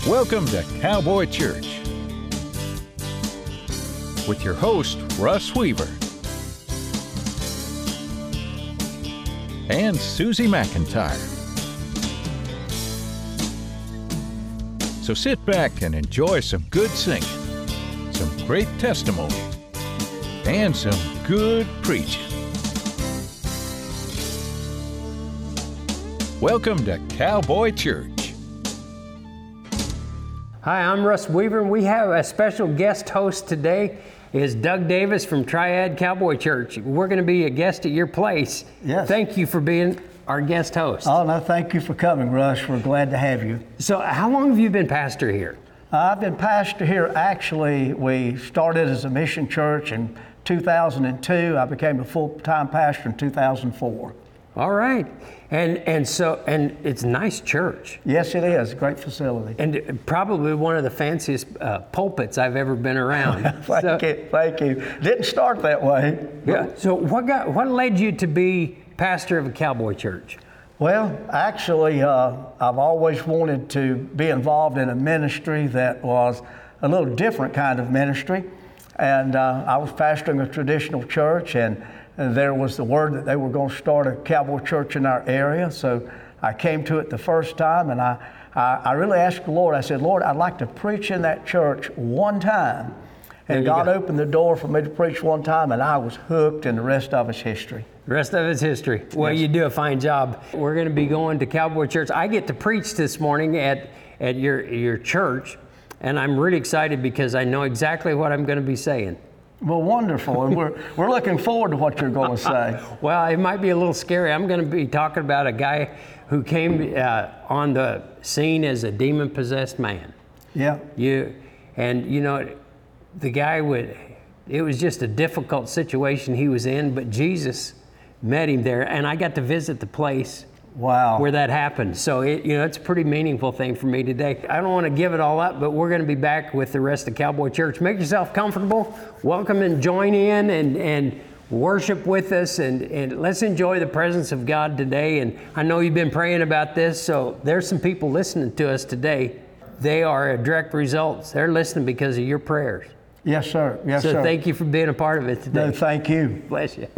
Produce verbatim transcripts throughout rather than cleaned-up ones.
Welcome to Cowboy Church with your host, Russ Weaver, and Susie McIntyre. So sit back and enjoy some good singing, some great testimony, and some good preaching. Welcome to Cowboy Church. Hi, I'm Russ Weaver, and we have a special guest host today. Is Doug Davis from Triad Cowboy Church. We're going to be a guest at your place. Yes. Thank you for being our guest host. Oh, no, thank you for coming, Russ. We're glad to have you. So how long have you been pastor here? Uh, I've been pastor here. Actually, we started as a mission church in two thousand two. I became a full-time pastor in two thousand four. All right. And and so, and it's a nice church. Yes, it is. Great facility. And probably one of the fanciest uh, pulpits I've ever been around. thank so, you, thank you. Didn't start that way. Yeah. So what got, what led you to be pastor of a cowboy church? Well, actually, uh, I've always wanted to be involved in a ministry that was a little different kind of ministry. And uh, I was pastoring a traditional church, and And there was the word that they were going to start a cowboy church in our area. So I came to it the first time, and I, I, I really asked the Lord, I said, Lord, I'd like to preach in that church one time. And God go. opened the door for me to preach one time, and I was hooked, and the rest of it's history. The rest of it's history. Well, Yes. You do a fine job. We're going to be going to Cowboy Church. I get to preach this morning at, at your, your church, and I'm really excited because I know exactly what I'm going to be saying. Well, wonderful, and we're we're looking forward to what you're going to say. Well, it might be a little scary. I'm going to be talking about a guy who came uh, on the scene as a demon-possessed man. Yeah. You, and you know, the guy would. It was just a difficult situation he was in, but Jesus met him there, and I got to visit the place. Wow. Where that happened. So it, you know, it's a pretty meaningful thing for me today. I don't want to give it all up, but we're going to be back with the rest of Cowboy Church. Make yourself comfortable. Welcome and join in and, and worship with us, and, and let's enjoy the presence of God today. And I know you've been praying about this, so there's some people listening to us today. They are a direct result. They're listening because of your prayers. Yes, sir. Yes, so sir. So thank you for being a part of it today. No, thank you. Bless you.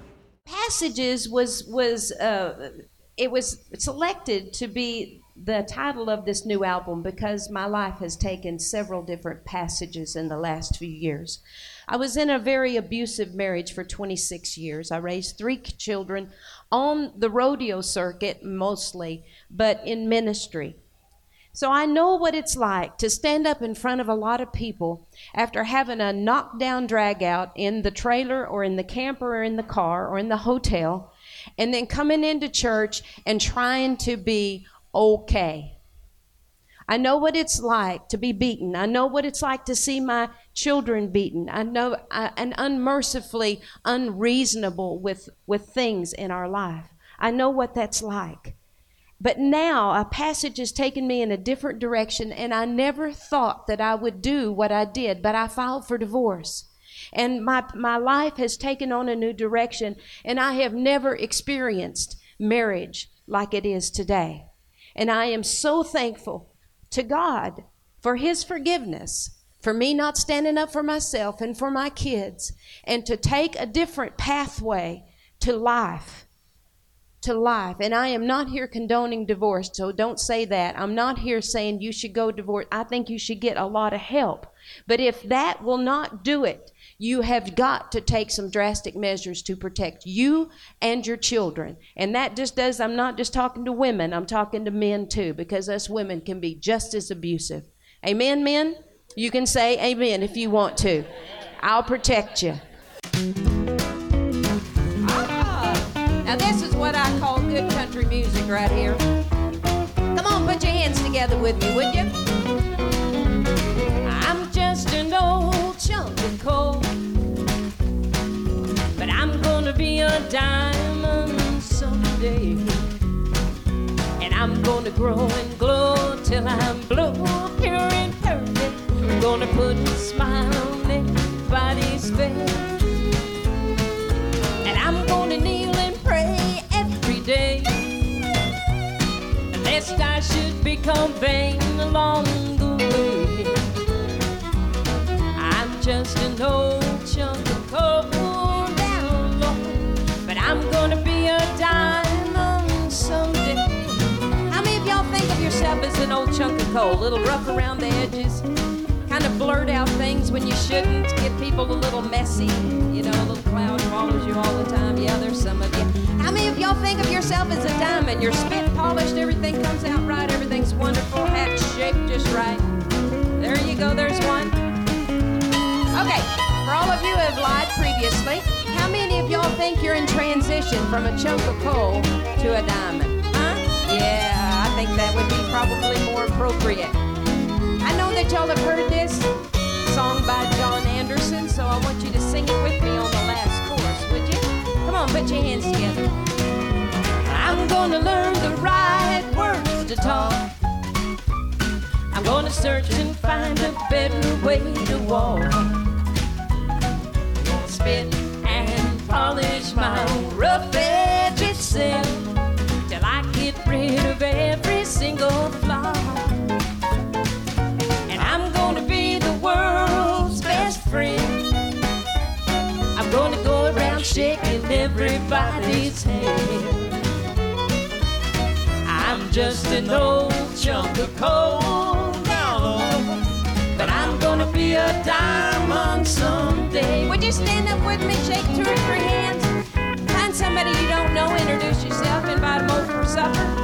Passages was was uh, it was selected to be the title of this new album because my life has taken several different passages in the last few years. I was in a very abusive marriage for twenty-six years. I raised three children on the rodeo circuit mostly, but in ministry. So I know what it's like to stand up in front of a lot of people after having a knockdown drag out in the trailer or in the camper or in the car or in the hotel, and then coming into church and trying to be okay. I know what it's like to be beaten. I know what it's like to see my children beaten. I know I, and unmercifully unreasonable with, with things in our life. I know what that's like. But now a passage has taken me in a different direction, and I never thought that I would do what I did, but I filed for divorce. And my my life has taken on a new direction, and I have never experienced marriage like it is today. And I am so thankful to God for His forgiveness, for me not standing up for myself and for my kids, and to take a different pathway to life. to life. And I am not here condoning divorce, so don't say that. I'm not here saying you should go divorce. I think you should get a lot of help. But if that will not do it, you have got to take some drastic measures to protect you and your children. And that just does, I'm not just talking to women, I'm talking to men too, because us women can be just as abusive. Amen, men? You can say amen if you want to. I'll protect you. Now this is what I call good country music right here. Come on, put your hands together with me, would you? I'm just an old chunk of coal, but I'm gonna be a diamond someday. And I'm gonna grow and glow till I'm blue, pure and perfect. I'm gonna put a smile on everybody's face. And I'm gonna kneel and day, lest I should become vain. along the way. I'm just an old chunk of coal down low, but I'm gonna be a diamond someday. How many of y'all think of yourself as an old chunk of coal? A little rough around the edges, kind of blurt out things when you shouldn't, get people a little messy, you know, a little cloud follows you all the time. Yeah, there's some of you. How many of y'all think of yourself as a diamond? You're spit polished, everything comes out right, everything's wonderful, hat shaped just right. There you go, there's one. Okay, for all of you who have lied previously, how many of y'all think you're in transition from a chunk of coal to a diamond? Huh? Yeah, I think that would be probably more appropriate. I know that y'all have heard this song by John Anderson, so I want you to sing it with me on the last chorus, would you? Come on, put your hands together. I'm gonna learn the right words to talk. I'm gonna search and find a better way to walk. Spit and polish my rough edges self till I get rid of every single flaw. And I'm gonna be the world's best friend. I'm gonna go around shaking everybody's hand. I'm just an old chunk of coal down low, but I'm gonna be a diamond someday. Would you stand up with me, shake two or three hands? Find somebody you don't know, introduce yourself, invite them over for supper.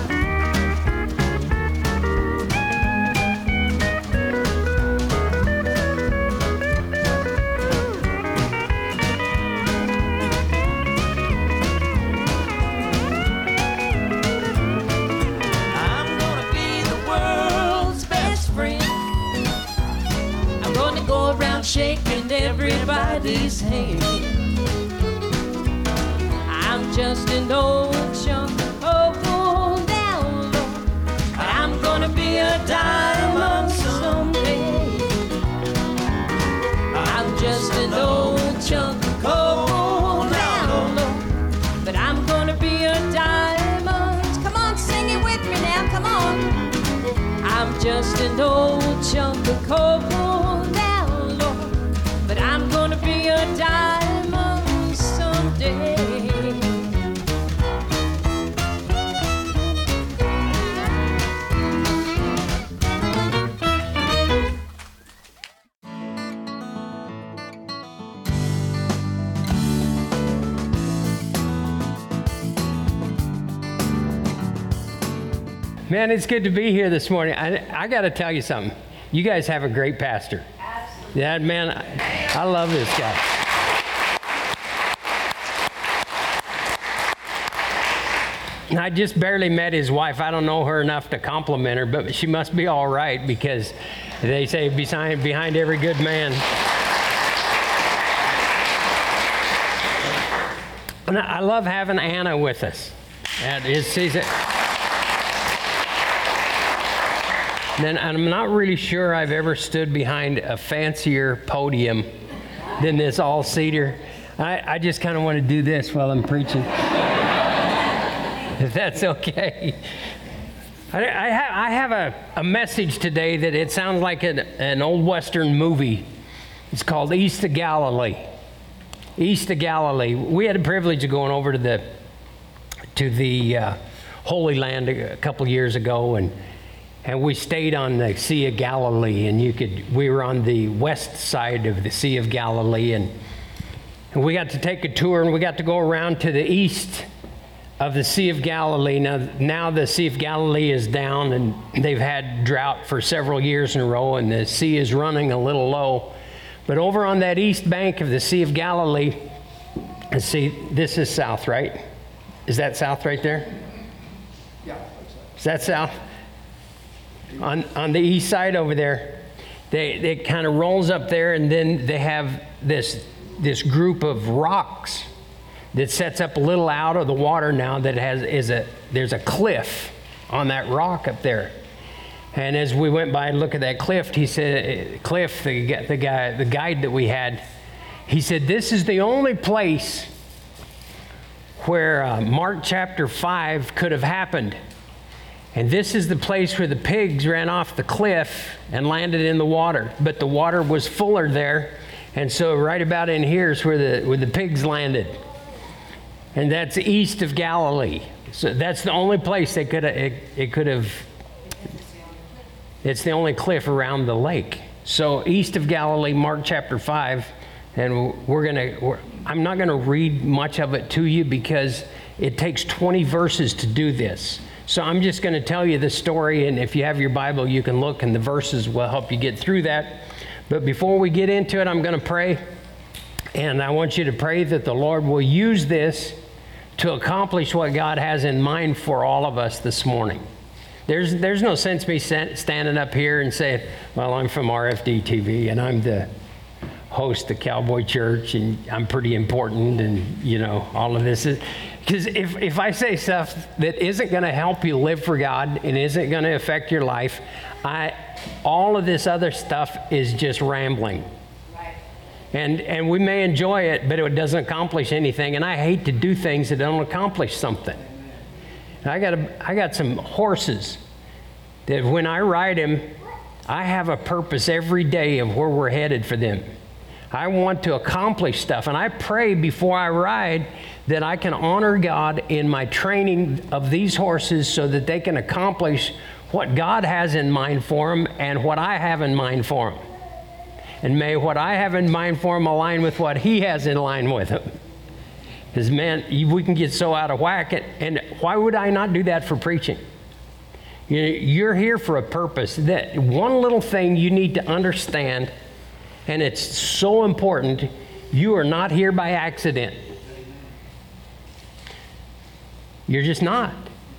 Shaking everybody's hand. I'm just an old chunk of coal down low, but I'm gonna be a diamond someday. I'm just an old chunk of coal down low, but I'm gonna be a diamond. Come on, sing it with me now, come on. I'm just an old chunk of coal down low, but I'm gonna be a diamond someday. Man, it's good to be here this morning. I, I got to tell you something. You guys have a great pastor. Absolutely. Yeah, man, I, I love this guy. And I just barely met his wife. I don't know her enough to compliment her, but she must be all right because they say behind, behind every good man. And I love having Anna with us. That is, she's a, Then I'm not really sure I've ever stood behind a fancier podium than this all-seater. I, I just kind of want to do this while I'm preaching. If that's okay. I, I, ha- I have a, a message today that it sounds like an, an old Western movie. It's called East of Galilee. East of Galilee. We had the privilege of going over to the to the uh, Holy Land a, a couple years ago, and And we stayed on the Sea of Galilee, and you could, we were on the west side of the Sea of Galilee, and, and we got to take a tour, and we got to go around to the east of the Sea of Galilee. Now, now the Sea of Galilee is down, and they've had drought for several years in a row, and the sea is running a little low. But over on that east bank of the Sea of Galilee, let's see, this is south, right? Is that south right there? Yeah. Is that south? On on the east side over there, they it kind of rolls up there, and then they have this this group of rocks that sets up a little out of the water now. That has is a there's a cliff on that rock up there, and as we went by and looked at that cliff, he said, Cliff, the the guy the guide that we had, he said this is the only place where uh, Mark chapter five could have happened. And this is the place where the pigs ran off the cliff and landed in the water. But the water was fuller there. And so right about in here is where the, where the pigs landed. And that's east of Galilee. So that's the only place they could have, it, it could have, it's the only cliff around the lake. So east of Galilee, Mark chapter five, and we're gonna, we're, I'm not gonna read much of it to you because it takes twenty verses to do this. So I'm just gonna tell you the story, and if you have your Bible, you can look and the verses will help you get through that. But before we get into it, I'm gonna pray, and I want you to pray that the Lord will use this to accomplish what God has in mind for all of us this morning. There's there's no sense me standing up here and saying, well, I'm from R F D T V and I'm the host of Cowboy Church and I'm pretty important and, you know, all of this is, because if, if I say stuff that isn't going to help you live for God and isn't going to affect your life, I all of this other stuff is just rambling. And and we may enjoy it, but it doesn't accomplish anything. And I hate to do things that don't accomplish something. And I got a, I got some horses that when I ride them, I have a purpose every day of where we're headed for them. I want to accomplish stuff. And I pray before I ride that I can honor God in my training of these horses so that they can accomplish what God has in mind for them and what I have in mind for them. And may what I have in mind for him align with what he has in line with him. Because, man, we can get so out of whack. And why would I not do that for preaching? You're here for a purpose. That one little thing you need to understand, and it's so important, you are not here by accident. You're just not.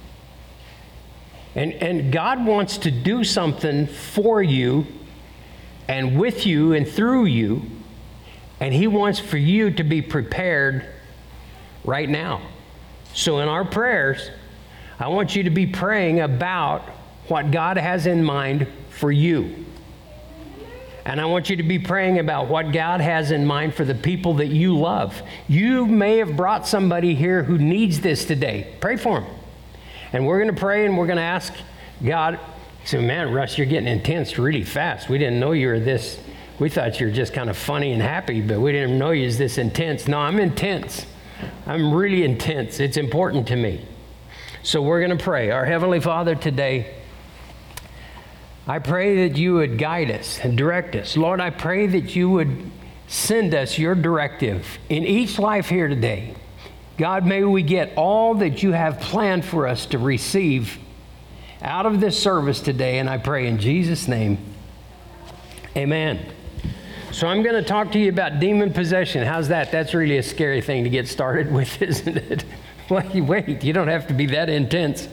And, and God wants to do something for you and with you and through you, and he wants for you to be prepared right now. So in our prayers, I want you to be praying about what God has in mind for you. And I want you to be praying about what God has in mind for the people that you love. You may have brought somebody here who needs this today. Pray for them. And we're going to pray and we're going to ask God. So, man, Russ, you're getting intense really fast. We didn't know you were this. We thought you were just kind of funny and happy, but we didn't know you was this intense. No, I'm intense. I'm really intense. It's important to me. So we're going to pray. Our Heavenly Father, today, I pray that you would guide us and direct us. Lord, I pray that you would send us your directive in each life here today. God, may we get all that you have planned for us to receive out of this service today, and I pray in Jesus' name, amen. So I'm going to talk to you about demon possession. How's that? That's really a scary thing to get started with, isn't it? Wait, wait, you don't have to be that intense.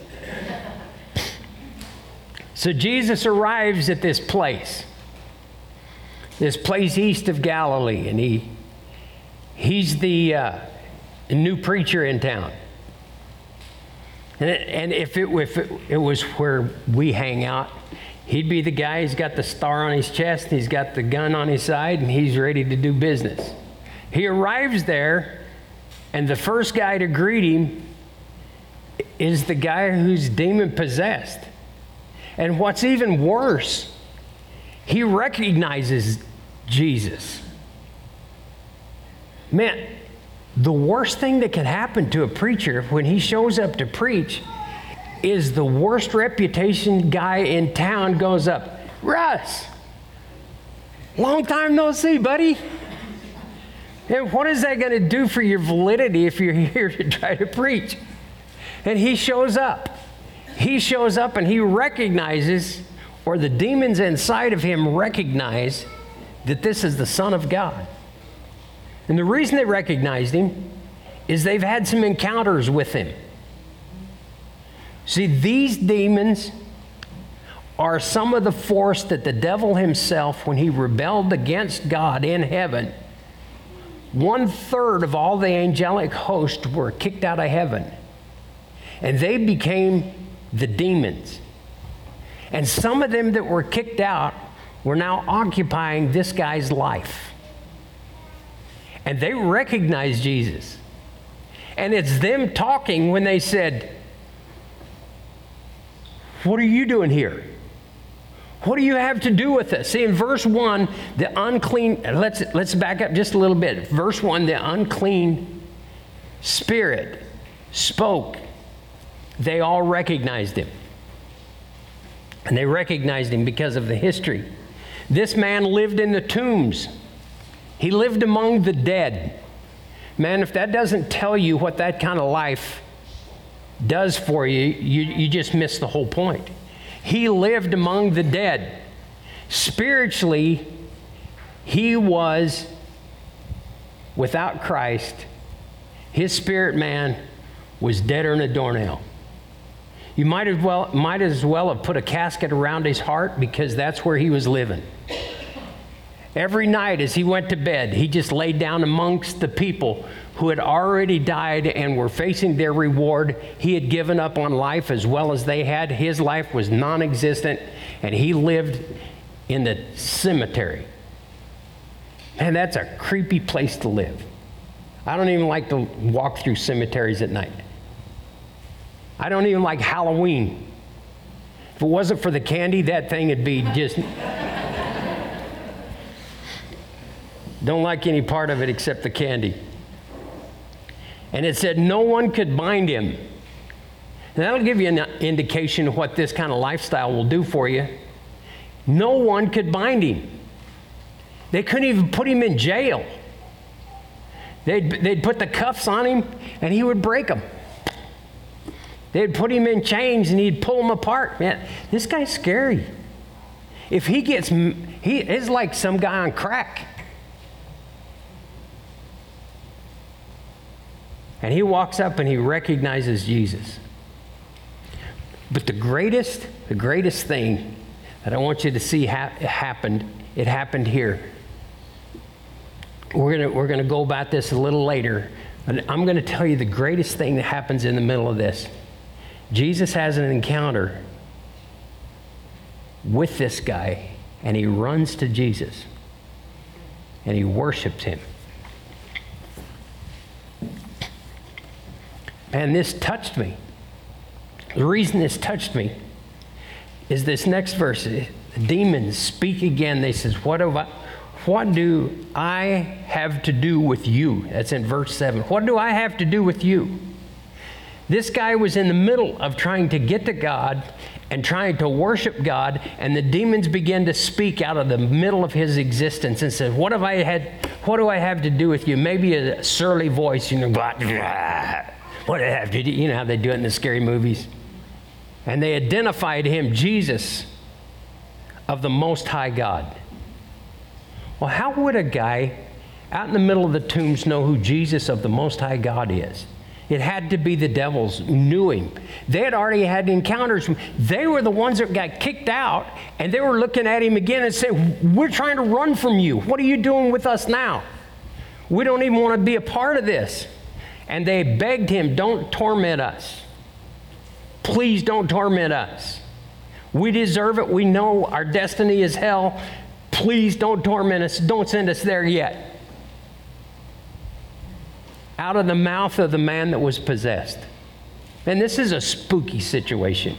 So Jesus arrives at this place, this place east of Galilee, and he he's the uh, new preacher in town. And, it, and if, it, if it, it was where we hang out, he'd be the guy, he's got the star on his chest, he's got the gun on his side, and he's ready to do business. He arrives there, and the first guy to greet him is the guy who's demon-possessed. And what's even worse, he recognizes Jesus. Man, the worst thing that can happen to a preacher when he shows up to preach is the worst reputation guy in town goes up. Russ, long time no see, buddy. And what is that going to do for your validity if you're here to try to preach? And he shows up. He shows up and he recognizes, or the demons inside of him recognize, that this is the Son of God. And the reason they recognized him is they've had some encounters with him. See, these demons are some of the force that the devil himself, when he rebelled against God in heaven, one third of all the angelic host were kicked out of heaven. And they became the demons. And some of them that were kicked out were now occupying this guy's life. And they recognized Jesus. And it's them talking when they said, what are you doing here? What do you have to do with us? See, in verse one, the unclean, let's, let's back up just a little bit. Verse one, the unclean spirit spoke. They all recognized him. And they recognized him because of the history. This man lived in the tombs. He lived among the dead. Man, if that doesn't tell you what that kind of life does for you, you, you just miss the whole point. He lived among the dead. Spiritually, he was without Christ. His spirit man was deader than a doornail. You might as well might as well have put a casket around his heart, because that's where he was living. Every night as he went to bed, he just laid down amongst the people who had already died and were facing their reward. He had given up on life as well as they had. His life was non-existent, and he lived in the cemetery. Man, that's a creepy place to live. I don't even like to walk through cemeteries at night. I don't even like Halloween. If it wasn't for the candy, that thing would be just... Don't like any part of it except the candy. And it said no one could bind him. And that'll give you an indication of what this kind of lifestyle will do for you. No one could bind him. They couldn't even put him in jail. They'd, they'd put the cuffs on him and he would break them. They'd put him in chains and he'd pull them apart. Man, this guy's scary. If he gets, he is like some guy on crack. And he walks up and he recognizes Jesus. But the greatest, the greatest thing that I want you to see ha- happened, it happened here. We're gonna, we're gonna go about this a little later, but I'm gonna tell you the greatest thing that happens in the middle of this. Jesus has an encounter with this guy, and he runs to Jesus, and he worships him. And this touched me. The reason this touched me is this next verse. The demons speak again. They says, what do I, what do I have to do with you? That's in verse seven. What do I have to do with you? This guy was in the middle of trying to get to God and trying to worship God, and the demons began to speak out of the middle of his existence and said, what have I had, what do I have to do with you? Maybe a surly voice, you know, blah, blah. What do I have to do? You know how they do it in the scary movies. And they identified him, Jesus, of the Most High God. Well, how would a guy out in the middle of the tombs know who Jesus of the Most High God is? It had to be the devils who knew him. They had already had encounters. They were the ones that got kicked out, and they were looking at him again and saying, we're trying to run from you. What are you doing with us now? We don't even want to be a part of this. And they begged him, don't torment us. Please don't torment us. We deserve it. We know our destiny is hell. Please don't torment us. Don't send us there yet. Out of the mouth of the man that was possessed. And this is a spooky situation.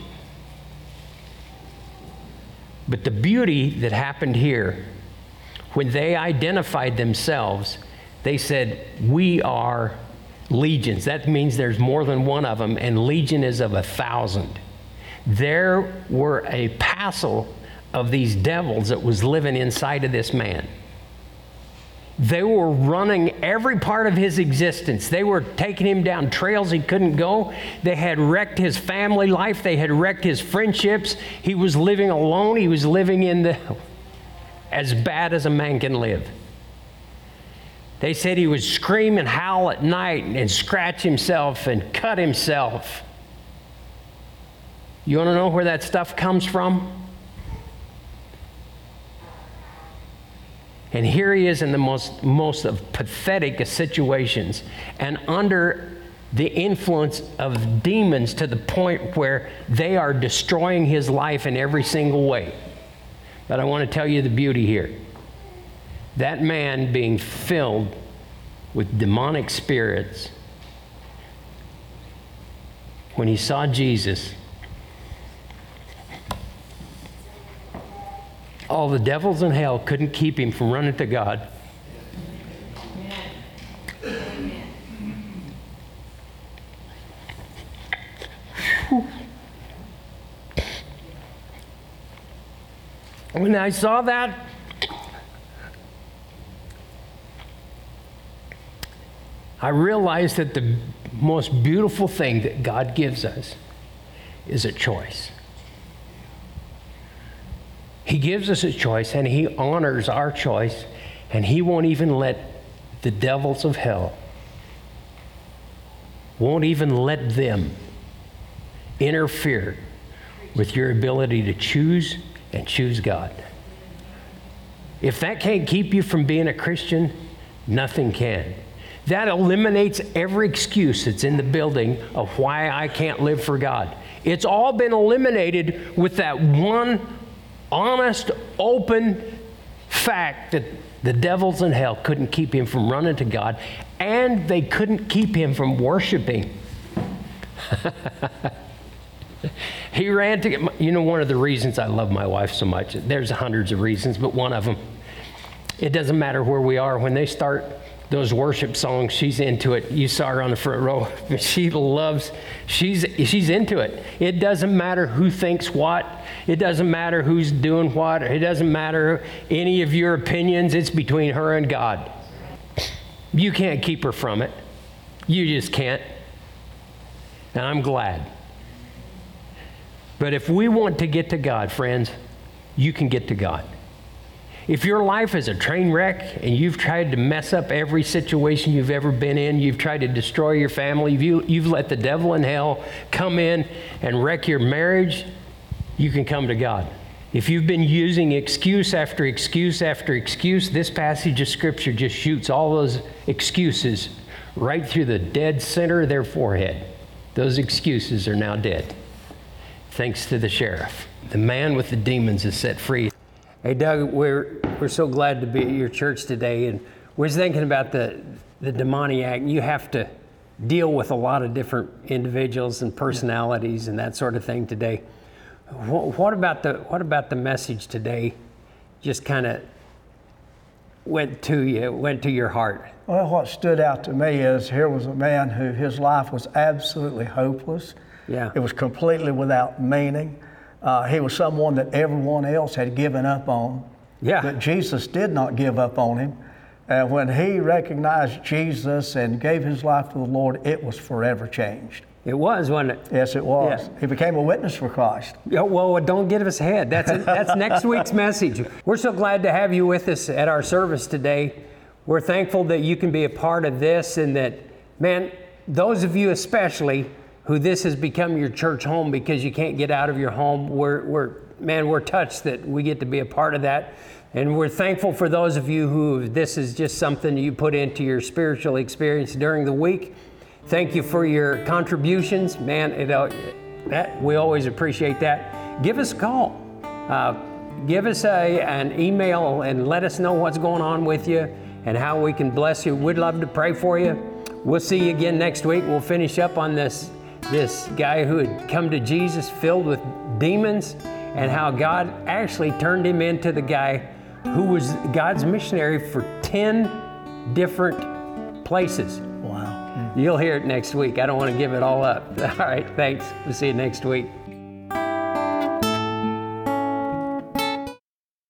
But the beauty that happened here, when they identified themselves, they said, we are legions. That means there's more than one of them, and legion is of a thousand. There were a passel of these devils that was living inside of this man. They were running every part of his existence. They were taking him down trails he couldn't go. They had wrecked his family life. They had wrecked his friendships. He was living alone. He was living in the as bad as a man can live. They said he would scream and howl at night and scratch himself and cut himself. You want to know where that stuff comes from? And here he is in the most, most of pathetic of situations and under the influence of demons to the point where they are destroying his life in every single way. But I want to tell you the beauty here. That man being filled with demonic spirits, when he saw Jesus, All the devils in hell couldn't keep him from running to God. When I saw that, I realized that the most beautiful thing that God gives us is a choice. He gives us a choice, and He honors our choice, and He won't even let the devils of hell, won't even let them interfere with your ability to choose and choose God. If that can't keep you from being a Christian, nothing can. That eliminates every excuse that's in the building of why I can't live for God. It's all been eliminated with that one honest, open fact that the devils in hell couldn't keep him from running to God, and they couldn't keep him from worshiping. He ran to get, you know, one of the reasons I love my wife so much, there's hundreds of reasons, but one of them, it doesn't matter where we are. When they start those worship songs, she's into it. You saw her on the front row. She loves, she's she's into it. It doesn't matter who thinks what. It doesn't matter who's doing what. It doesn't matter any of your opinions. It's between her and God. You can't keep her from it. You just can't. And I'm glad. But if we want to get to God, friends, you can get to God. If your life is a train wreck and you've tried to mess up every situation you've ever been in, you've tried to destroy your family, you, you've let the devil in hell come in and wreck your marriage, you can come to God. If you've been using excuse after excuse after excuse, this passage of Scripture just shoots all those excuses right through the dead center of their forehead. Those excuses are now dead. Thanks to the sheriff. The man with the demons is set free. Hey, Doug, we're we're so glad to be at your church today, and we're thinking about the the demoniac. You have to deal with a lot of different individuals and personalities and that sort of thing today. What, what about the what about the message today? Just kind of went to you, went to your heart. Well, what stood out to me is here was a man who his life was absolutely hopeless. Yeah. It was completely without meaning. Uh, he was someone that everyone else had given up on. Yeah. But Jesus did not give up on him. And when he recognized Jesus and gave his life to the Lord, it was forever changed. It was, wasn't it? Yes, it was. Yeah. He became a witness for Christ. Yeah, well, don't get us ahead. That's that's next week's message. We're so glad to have you with us at our service today. We're thankful that you can be a part of this, and that, man, those of you especially who this has become your church home because you can't get out of your home, we're, we're man, we're touched that we get to be a part of that. And we're thankful for those of you who this is just something you put into your spiritual experience during the week. Thank you for your contributions. Man, it, uh, that, we always appreciate that. Give us a call. Uh, give us a, an email and let us know what's going on with you and how we can bless you. We'd love to pray for you. We'll see you again next week. We'll finish up on this, this guy who had come to Jesus filled with demons and how God actually turned him into the guy who was God's missionary for ten different places. Wow. You'll hear it next week. I don't want to give it all up. All right, thanks. We'll see you next week.